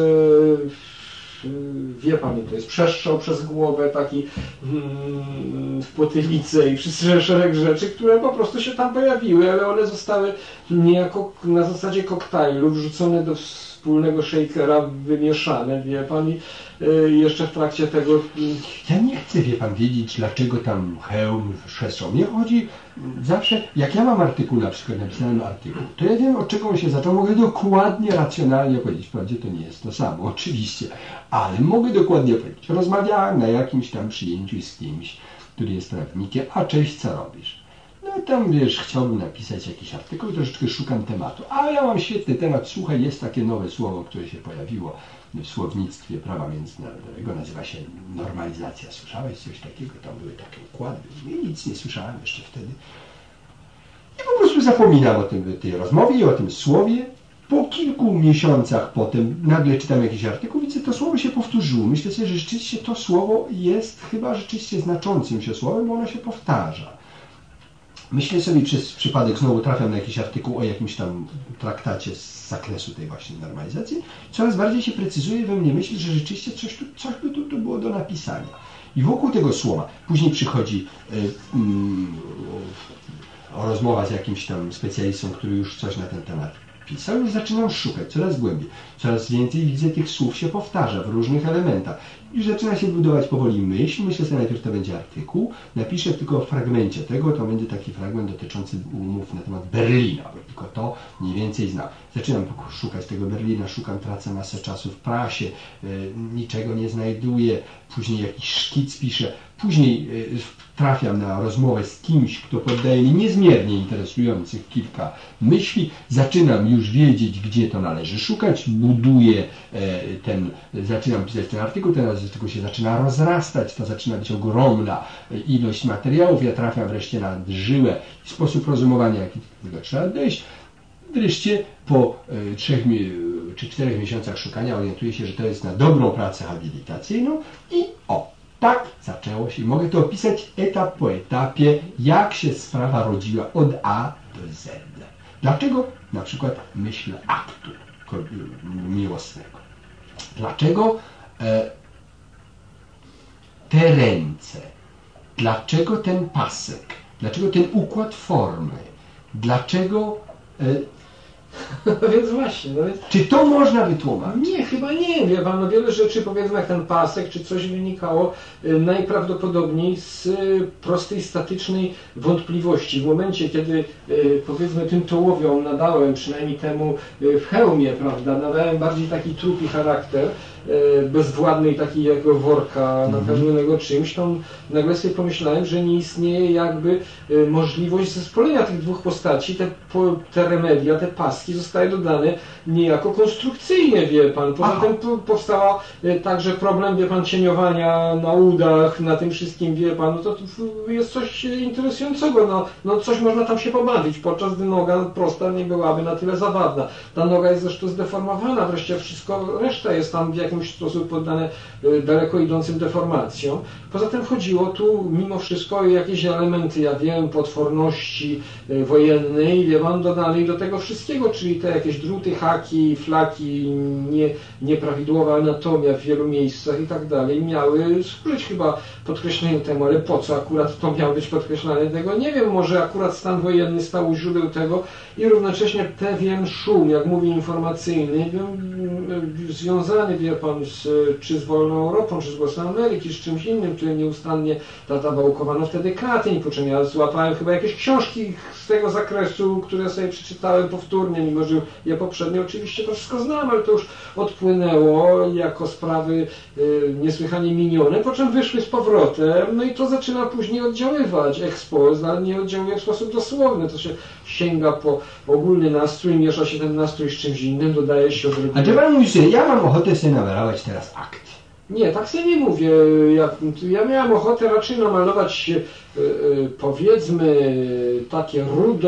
wie pan, to jest przestrzał przez głowę, taki w potylicę i szereg rzeczy, które po prostu się tam pojawiły, ale one zostały niejako na zasadzie koktajlu wrzucone do wspólnego shakera, wymieszane, wie pan, i jeszcze w trakcie tego... Ja nie chcę, wie pan, wiedzieć, dlaczego tam hełm szesą. Mnie chodzi zawsze, jak ja mam artykuł, na przykład napisałem artykuł, to ja wiem, od czego on się zaczął, mogę dokładnie, racjonalnie powiedzieć. Wprawdzie to nie jest to samo, oczywiście, ale mogę dokładnie powiedzieć. Rozmawiałem na jakimś tam przyjęciu z kimś, który jest prawnikiem, a cześć, co robisz? No tam, wiesz, chciałbym napisać jakiś artykuł, troszeczkę szukam tematu. A ja mam świetny temat, słuchaj, jest takie nowe słowo, które się pojawiło w słownictwie prawa międzynarodowego, nazywa się normalizacja. Słyszałeś coś takiego? Tam były takie układy. I nic nie słyszałem jeszcze wtedy. I po prostu zapominam o tej rozmowie i o tym słowie. Po kilku miesiącach potem nagle czytam jakiś artykuł, widzę, to słowo się powtórzyło. Myślę sobie, że rzeczywiście to słowo jest chyba rzeczywiście znaczącym się słowem, bo ono się powtarza. Myślę sobie, przez przypadek znowu trafiam na jakiś artykuł o jakimś tam traktacie z zakresu tej właśnie normalizacji. Coraz bardziej się precyzuje we mnie myśl, że rzeczywiście coś by tu było do napisania. I wokół tego słowa później przychodzi rozmowa z jakimś tam specjalistą, który już coś na ten temat pisał, już zaczynam szukać coraz głębiej. Coraz więcej widzę, tych słów się powtarza w różnych elementach. Już zaczyna się budować powoli myśl. Myślę sobie najpierw, to będzie artykuł. Napiszę tylko w fragmencie tego, to będzie taki fragment dotyczący umów na temat Berlina, bo tylko to mniej więcej znam. Zaczynam szukać tego Berlina, tracę masę czasu w prasie, niczego nie znajduję, później jakiś szkic piszę, później trafiam na rozmowę z kimś, kto poddaje mi niezmiernie interesujących kilka myśli, zaczynam już wiedzieć, gdzie to należy szukać, buduję zaczynam pisać ten artykuł, ten artykuł się zaczyna rozrastać, to zaczyna być ogromna ilość materiałów, ja trafiam wreszcie na żyłę, sposób rozumowania, jaki do tego trzeba dojść. Wreszcie po 3 czy 4 miesiącach szukania orientuję się, że to jest na dobrą pracę habilitacyjną i tak zaczęło się. Mogę to opisać etap po etapie, jak się sprawa rodziła od A do Z. Dlaczego na przykład myśl aktu miłosnego? Dlaczego te ręce? Dlaczego ten pasek? Dlaczego ten układ formy? Dlaczego No więc właśnie. No więc... Czy to można wytłumaczyć? Nie, chyba nie. Wie pan, no wiele rzeczy, powiedzmy jak ten pasek, czy coś wynikało najprawdopodobniej z prostej, statycznej wątpliwości. W momencie, kiedy powiedzmy tym tołowiom nadałem, przynajmniej temu w hełmie, prawda, nadałem bardziej taki trupi charakter, bezwładnej takiej jako worka napełnionego czymś, to nagle sobie pomyślałem, że nie istnieje jakby możliwość zespolenia tych dwóch postaci, te remedia, te paski zostały dodane niejako konstrukcyjnie, wie pan. Poza tym powstała także problem, wie pan, cieniowania na udach, na tym wszystkim, wie pan, no to jest coś interesującego, no coś można tam się pobawić, podczas gdy noga prosta nie byłaby na tyle zawadna. Ta noga jest zresztą zdeformowana, wreszcie wszystko, reszta jest tam w jakimś sposób poddane daleko idącym deformacjom. Poza tym chodziło tu mimo wszystko o jakieś elementy, ja wiem, potworności wojennej, wie pan, dodanej do tego wszystkiego, czyli te jakieś druty, haki, flaki, nieprawidłowa anatomia w wielu miejscach i tak dalej, miały służyć chyba podkreśleniu temu, ale po co akurat to miało być podkreślane tego? Nie wiem, może akurat stan wojenny stał u źródeł tego i równocześnie pewien szum, jak mówię, informacyjny, związany, wie pan, czy z wolną Europą, czy z głosem Ameryki, z czymś innym, który nieustannie wałkowano wtedy Katyń, po czym ja złapałem chyba jakieś książki z tego zakresu, które sobie przeczytałem powtórnie, mimo że ja poprzednio oczywiście to wszystko znam, ale to już odpłynęło jako sprawy niesłychanie minione, po czym wyszły z powrotem, no i to zaczyna później oddziaływać expos, ale nie oddziałuje w sposób dosłowny, to się sięga po ogólny nastrój, miesza się ten nastrój z czymś innym, dodaje się odrobinę. A czy pan mówi, że ja mam ochotę sobie namalować teraz akt? Nie, tak sobie nie mówię. Ja miałem ochotę raczej namalować, powiedzmy, takie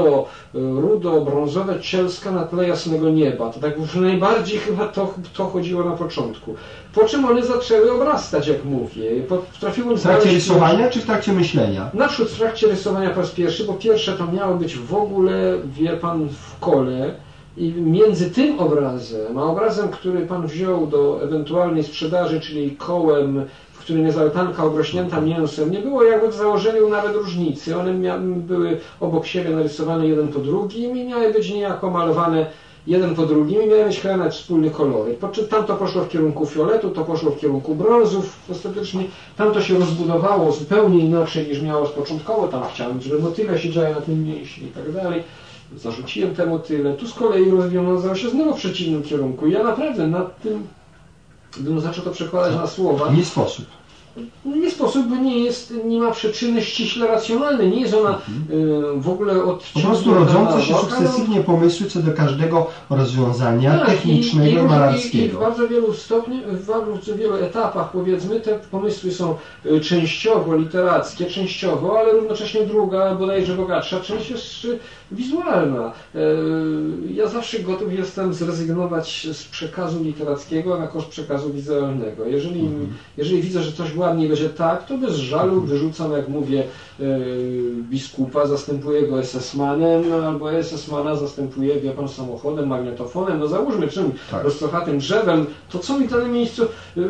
rudo-brązowe cielska na tle jasnego nieba. To tak już najbardziej chyba to chodziło na początku. Po czym one zaczęły obrastać, jak mówię. Trafiłem w trakcie rysowania czy w trakcie myślenia? Naprzód w trakcie rysowania po raz pierwszy, bo pierwsze to miało być w ogóle, wie pan, w kole. I między tym obrazem, a obrazem, który pan wziął do ewentualnej sprzedaży, czyli kołem, w którym jest altanka obrośnięta mięsem, nie było jakby w założeniu nawet różnicy. One były obok siebie narysowane jeden po drugim i miały być niejako malowane jeden po drugim i miały mieć chyba wspólny koloryt. Tamto poszło w kierunku fioletu, to poszło w kierunku brązów ostatecznie. Tamto się rozbudowało zupełnie inaczej niż miało początkowo. Tam chciałem, żeby motyle siedziały na tym mięśnie i tak dalej. Zarzuciłem te motyle. Tu z kolei rozwiązało się znowu w przeciwnym kierunku. I ja naprawdę nad tym, gdybym zaczął to przekładać na słowa... Nie sposób. Nie sposób, bo nie ma przyczyny ściśle racjonalnej. Nie jest ona w ogóle po prostu rodzące się sukcesywnie pomysły co do każdego rozwiązania technicznego, malarskiego. I w bardzo wielu stopniach, w bardzo wielu etapach, powiedzmy, te pomysły są częściowo literackie, częściowo, ale równocześnie druga, bodajże bogatsza część jest wizualna. Ja zawsze gotów jestem zrezygnować z przekazu literackiego na koszt przekazu wizualnego. Jeżeli widzę, że coś ładnie będzie tak, to bez żalu wyrzucam, jak mówię, biskupa, zastępuję go SS-manem, albo SS-mana zastępuję, wie pan, samochodem, magnetofonem, no załóżmy czym, roztrochatym drzewem, to co mi w danym miejscu,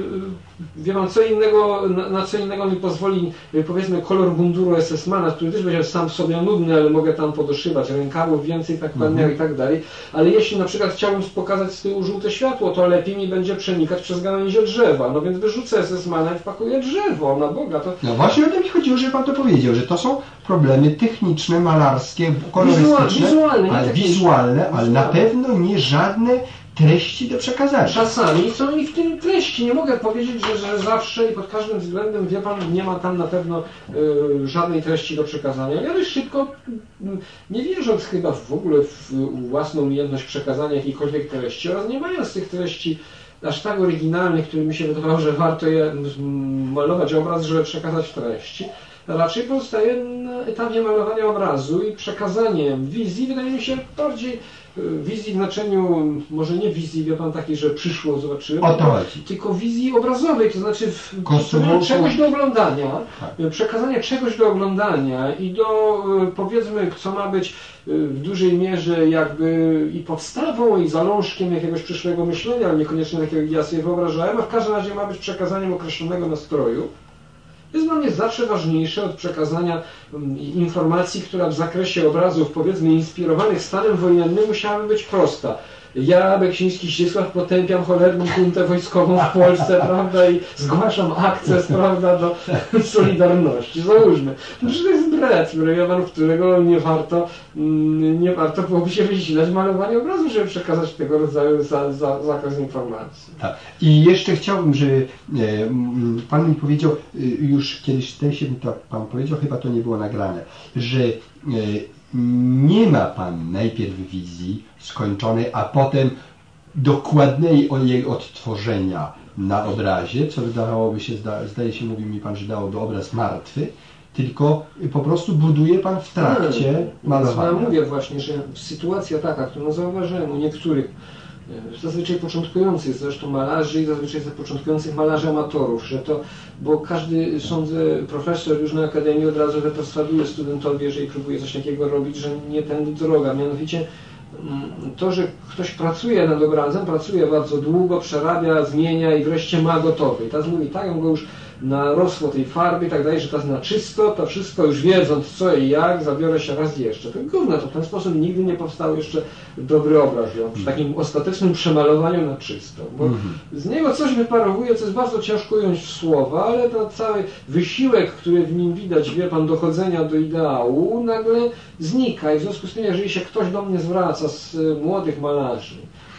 wie pan, co innego, na co innego mi pozwoli, powiedzmy, kolor munduru SS-mana, który też będzie sam w sobie nudny, ale mogę tam podoszywać rękawów więcej, tak pan i tak dalej, ale jeśli na przykład chciałbym pokazać z tyłu żółte światło, to lepiej mi będzie przenikać przez gałęzie drzewa, no więc wyrzucę SS-mana i wpakuję drzewo, na Boga, to... No właśnie o to mi chodziło, że pan to powiedział, że to są problemy techniczne, malarskie, kolorystyczne, wizualne, ale na pewno nie żadne treści do przekazania. Czasami są i w tym treści. Nie mogę powiedzieć, że zawsze i pod każdym względem, wie pan, nie ma tam na pewno żadnej treści do przekazania. Ja dość szybko, nie wierząc chyba w ogóle w własną umiejętność przekazania jakiejkolwiek treści oraz nie mając tych treści aż tak oryginalnych, które mi się wydawało, że warto je malować obraz, żeby przekazać treści, raczej pozostaje na etapie malowania obrazu i przekazanie wizji, wydaje mi się, bardziej wizji w znaczeniu, może nie wizji, wie pan, takiej, że przyszło, zobaczyłem, tylko wizji obrazowej, to znaczy czegoś do oglądania, przekazanie czegoś do oglądania i do, powiedzmy, co ma być w dużej mierze jakby i podstawą, i zalążkiem jakiegoś przyszłego myślenia, ale niekoniecznie takiego, jak ja sobie wyobrażałem, a w każdym razie ma być przekazaniem określonego nastroju. jest dla mnie zawsze ważniejsze od przekazania informacji, która w zakresie obrazów, powiedzmy, inspirowanych stanem wojennym musiałaby być prosta. Ja, Beksiński Zdzisław, potępiam cholerną huntę wojskową w Polsce, prawda, i zgłaszam akces, prawda, do Solidarności. Załóżmy. Przecież to jest bret, którego nie warto byłoby się wysilać malowanie obrazu, żeby przekazać tego rodzaju zakres informacji. Tak. I jeszcze chciałbym, żeby Pan mi powiedział, już kiedyś się to Pan powiedział, chyba to nie było nagrane, że nie ma Pan najpierw wizji skończonej, a potem dokładnej jej odtworzenia na obrazie, co wydawałoby się, zdaje się, mówił mi Pan, że dałoby obraz martwy, tylko po prostu buduje Pan w trakcie malowania. Ja mówię właśnie, że sytuacja taka, którą zauważyłem u niektórych, zazwyczaj początkujących zresztą malarzy i zazwyczaj początkujących malarzy amatorów, że to, bo każdy, sądzę, profesor już na akademii od razu wyperswaduje studentowi, jeżeli próbuje coś takiego robić, że nie tędy droga. Mianowicie to, że ktoś pracuje nad obrazem, pracuje bardzo długo, przerabia, zmienia i wreszcie ma gotowy. I teraz mówi, tak, ja go już narosło tej farby i tak dalej, że teraz na czysto, to wszystko już wiedząc co i jak, zabiorę się raz jeszcze. To gówno, to w ten sposób nigdy nie powstał jeszcze dobry obraz, przy takim ostatecznym przemalowaniu na czysto. Bo z niego coś wyparowuje, co jest bardzo ciężko ująć w słowa, ale ten cały wysiłek, który w nim widać, wie Pan, dochodzenia do ideału, nagle znika. I w związku z tym, jeżeli się ktoś do mnie zwraca z młodych malarzy,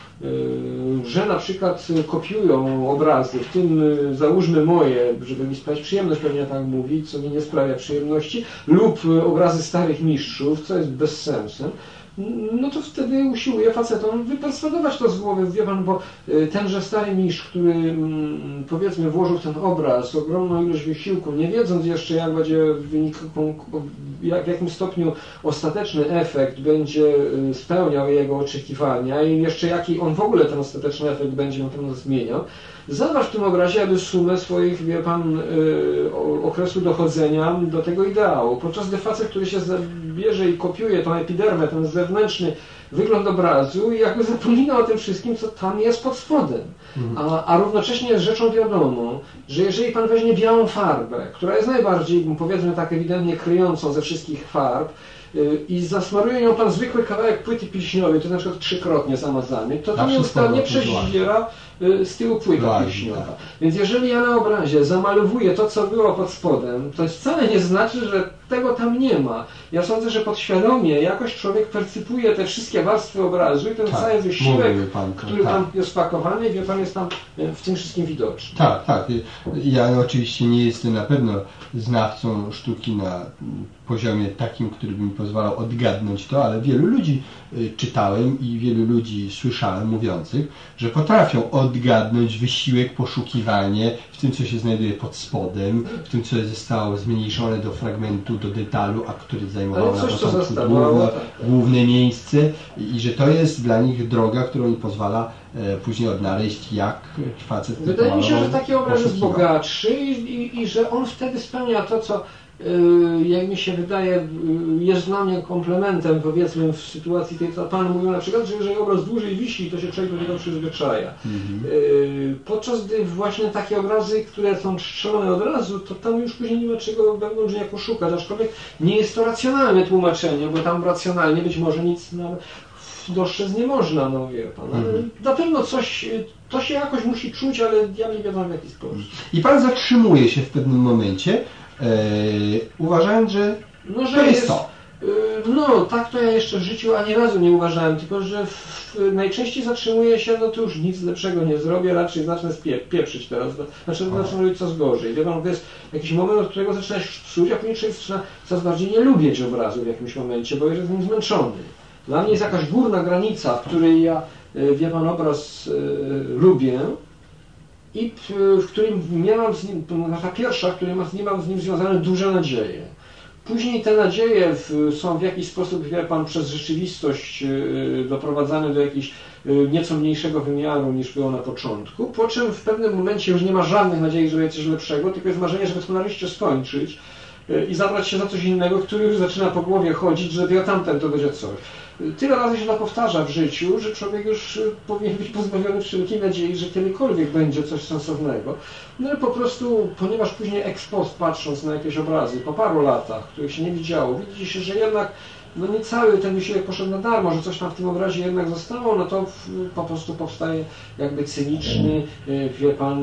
że na przykład kopiują obrazy, w tym załóżmy moje, żeby mi sprawić przyjemność, pewnie tak mówić, co mi nie sprawia przyjemności, lub obrazy starych mistrzów, co jest bezsensem, no to wtedy usiłuje facetom wyperswadować to z głowy. Wie Pan, bo tenże stary mistrz, który powiedzmy włożył w ten obraz ogromną ilość wysiłku, nie wiedząc jeszcze jak będzie w jakim stopniu ostateczny efekt będzie spełniał jego oczekiwania i jeszcze jaki on w ogóle ten ostateczny efekt będzie na pewno zmieniał, zawarł w tym obrazie aby sumę swoich, wie Pan, okresu dochodzenia do tego ideału. Podczas gdy facet, który się bierze i kopiuje tą epidermę, ten zewnętrzny wygląd obrazu i jakby zapomina o tym wszystkim, co tam jest pod spodem. A równocześnie jest rzeczą wiadomą, że jeżeli Pan weźmie białą farbę, która jest najbardziej, powiedzmy tak ewidentnie kryjącą ze wszystkich farb, i zasmaruje ją Pan zwykły kawałek płyty pilśniowej, to na przykład 3-krotnie zamazany, to tam nieustannie przeździera z tyłu płyta pilśniowa. Więc jeżeli ja na obrazie zamalowuję to, co było pod spodem, to wcale nie znaczy, że tego tam nie ma. Ja sądzę, że podświadomie jakoś człowiek percypuje te wszystkie warstwy obrazu i ten cały wysiłek, który tam jest pakowany i wie Pan, jest tam w tym wszystkim widoczny. Tak, tak. Ja oczywiście nie jestem na pewno znawcą sztuki na poziomie takim, który by mi pozwalał odgadnąć to, ale wielu ludzi czytałem i wielu ludzi słyszałem mówiących, że potrafią odgadnąć wysiłek, poszukiwanie w tym, co się znajduje pod spodem, w tym, co zostało zmniejszone do fragmentu, do detalu, a który zajmował na początku główne miejsce i że to jest dla nich droga, którą im pozwala później odnaleźć, jak facet Wydaje mi się, że taki obraz jest bogatszy i że on wtedy spełnia to, co jak mi się wydaje, jest dla mnie komplementem, powiedzmy, w sytuacji tej, co Pan mówił na przykład, że jeżeli obraz dłużej wisi, to się człowiek do niego przyzwyczaja. Podczas gdy właśnie takie obrazy, które są strzelone od razu, to tam już później nie ma czego wewnątrz niejako szukać, aczkolwiek nie jest to racjonalne tłumaczenie, bo tam racjonalnie być może nic dostrzec nie można, no wie Pan. Ale na pewno coś, to się jakoś musi czuć, ale ja nie wiadomo w jaki sposób. I Pan zatrzymuje się w pewnym momencie, uważając, że to jest to. No, tak to ja jeszcze w życiu ani razu nie uważałem, tylko że najczęściej zatrzymuję się, no to już nic lepszego nie zrobię, raczej zacznę pieprzyć teraz, zacznę robić coraz gorzej. Wie Pan, to jest jakiś moment, od którego zaczyna się psuć, a później człowiek zaczyna coraz bardziej nie lubić obrazu w jakimś momencie, bo jest z nim zmęczony. Dla mnie jest jakaś górna granica, w której ja, wie Pan, obraz lubię, i w którym miałam z nim, ta pierwsza, w której mam z nim związane duże nadzieje. Później te nadzieje są w jakiś sposób, wie Pan, przez rzeczywistość doprowadzane do jakiegoś nieco mniejszego wymiaru niż było na początku, po czym w pewnym momencie już nie ma żadnych nadziei, żeby coś lepszego, tylko jest marzenie, żeby to nareszcie skończyć. i zabrać się za coś innego, który już zaczyna po głowie chodzić, że ja tamten to będzie coś. Tyle razy się to powtarza w życiu, że człowiek już powinien być pozbawiony wszelkiej nadziei, że kiedykolwiek będzie coś sensownego. No ale po prostu, ponieważ później ex post, patrząc na jakieś obrazy, po paru latach, których się nie widziało, widzi się, że jednak no nie cały ten wysiłek poszedł na darmo, że coś tam w tym obrazie jednak zostało, no to po prostu powstaje jakby cyniczny, wie pan,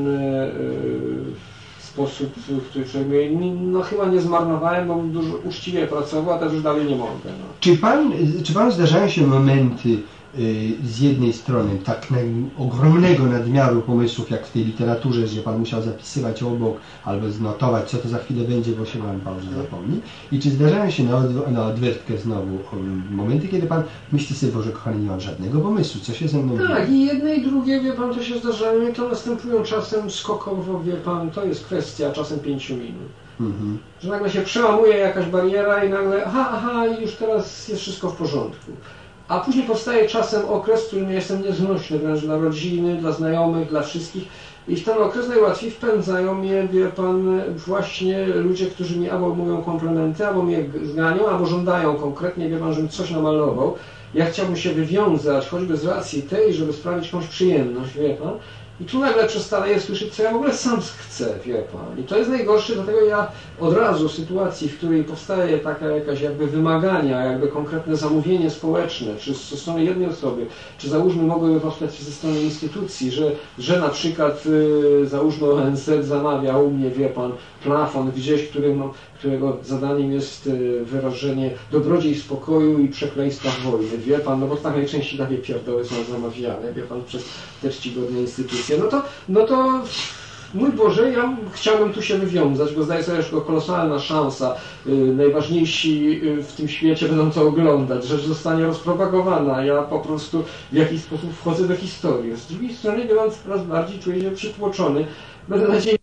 sposób, w który człowiek mówi, no chyba nie zmarnowałem, bo dużo uczciwie pracował, a też już dalej nie mogę. No. Czy panu zdarzają się momenty z jednej strony tak ogromnego nadmiaru pomysłów, jak w tej literaturze, że pan musiał zapisywać obok albo znotować, co to za chwilę będzie, bo się pan że zapomni? I czy zdarzają się na odwrotkę znowu momenty, kiedy pan myśli sobie, Boże kochany, nie mam żadnego pomysłu, co się ze mną dzieje? Tak, i jedne i drugie, wie pan, to się zdarzają i to następują czasem skokowo, wie pan, to jest kwestia czasem 5 minut. Że nagle się przełamuje jakaś bariera i nagle aha, i już teraz jest wszystko w porządku. A później powstaje czasem okres, w którym jestem nieznośny wręcz dla rodziny, dla znajomych, dla wszystkich. I w ten okres najłatwiej wpędzają mnie, wie pan, właśnie ludzie, którzy mi albo mówią komplementy, albo mnie zganią, albo żądają konkretnie, wie pan, żebym coś namalował. Ja chciałbym się wywiązać, choćby z racji tej, żeby sprawić jakąś przyjemność, wie pan. I tu nagle przestaję słyszeć, co ja w ogóle sam chcę, wie pan. I to jest najgorsze, dlatego ja od razu w sytuacji, w której powstaje taka jakaś jakby wymagania, jakby konkretne zamówienie społeczne, czy ze strony jednej osoby, czy załóżmy mogłyby powstać ze strony instytucji, że na przykład załóżmy ONZ zamawia u mnie, wie pan, plafon gdzieś, którego zadaniem jest wyrażenie dobrodziejstw spokoju i przekleństwa wojny, wie pan, no bo tak najczęściej takie pierdoły są zamawiane, wie pan, przez te czcigodne instytucje. No to mój Boże, ja chciałbym tu się wywiązać, bo zdaję sobie, że to kolosalna szansa, najważniejsi w tym świecie będą to oglądać, rzecz zostanie rozpropagowana, ja po prostu w jakiś sposób wchodzę do historii. Z drugiej strony, biorąc coraz bardziej czuję się przytłoczony, będę nadzieję,